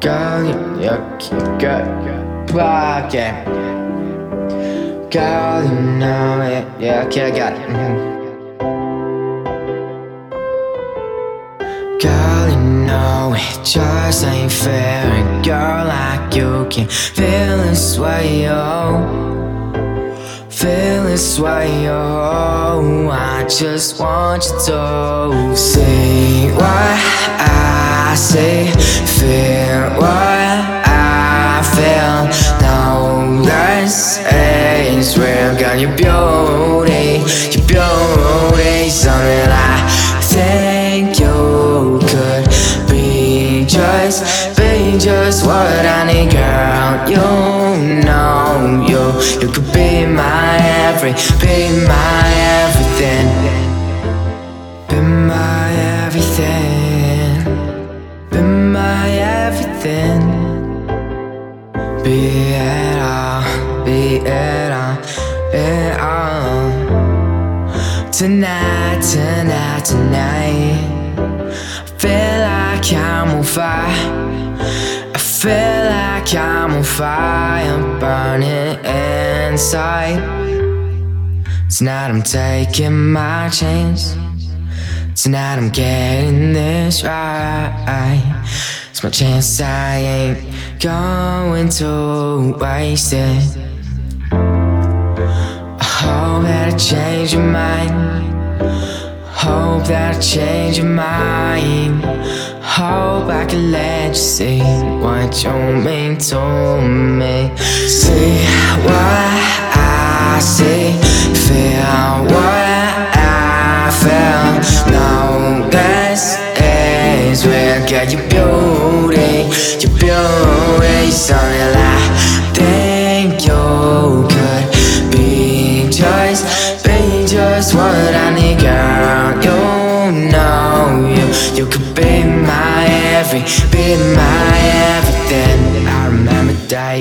Girl, yeah. Girl, you know it, yeah, okay, I got it. Girl, you know it just ain't fair. And girl, like you can feel this way, oh. Feel this way, oh. I just want you to see what I see, feel what I feel. No, this is real. Girl, your beauty's something I think you could be just what I need, girl. You know you could be my be my everything, be my everything, be my everything, be it all, be it all, it all. Tonight, tonight, tonight, I feel like I'm on fire. I feel like I'm on fire, burning inside. Tonight I'm taking my chance. Tonight I'm getting this right. It's my chance, I ain't going to waste it. I hope that I change your mind. Hope that I change your mind. Hope I can let you see what you mean to me. See what I see, feel what I feel. No, this is real. Girl, your beauty's something I think you could be just what I need, girl. You know you could be my be my everything. I remember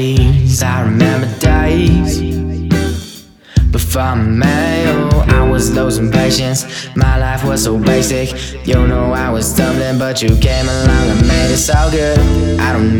days before I met you. I was losing patience, my life was so basic. You know I was stumbling, but you came along and made it so good. I don't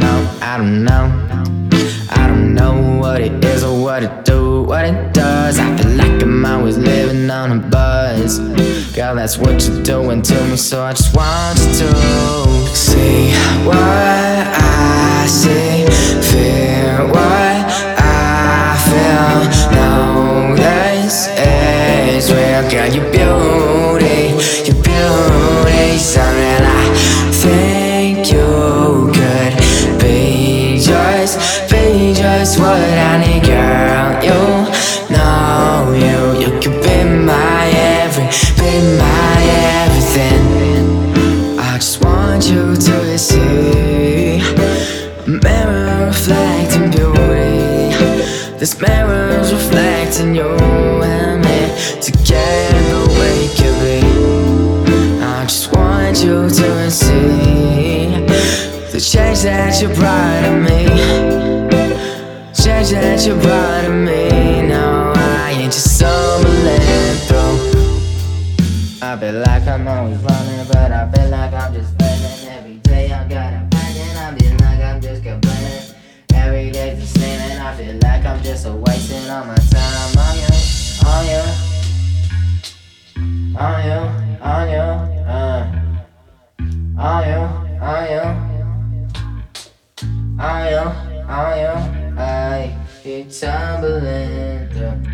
know what it is or what it do, what it does. I feel like I'm always living on a buzz. Girl, that's what you're doing to me, so I just want you to see what I see, feel what I feel. No, this is real. Girl, your beauty's something I think you could be just what I need, girl. You know you could be my everything. I just want you to see a mirror reflecting beauty. This mirror's reflecting you and me together we could be. I just want you to see the change that you brought to me. Change that you brought to me. No, I ain't just stumbling through. I feel like I'm always running, but I feel like I'm just spending. Every day I got a plan, I feel like I'm just complaining. Every day's the same, and I feel like I'm just wasting all my time on you, on you, on you, on you, on you, on you, on you, on you. I keep tumbling through.